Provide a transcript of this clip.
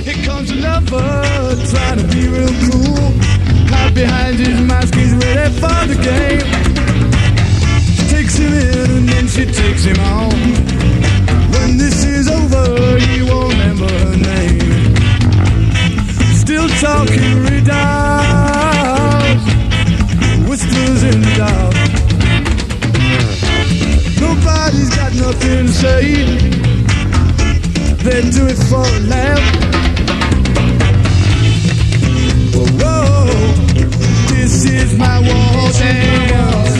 Here comes a lover, trying to be real cool. Hide behind his mask, he's ready for the game. She takes him in and then she takes him home. When this is over, he won't remember her name. Still talking riddles, whispers in the dark. Nobody's got nothing to say. They do it for a laugh. Whoa, whoa, this is my war dance.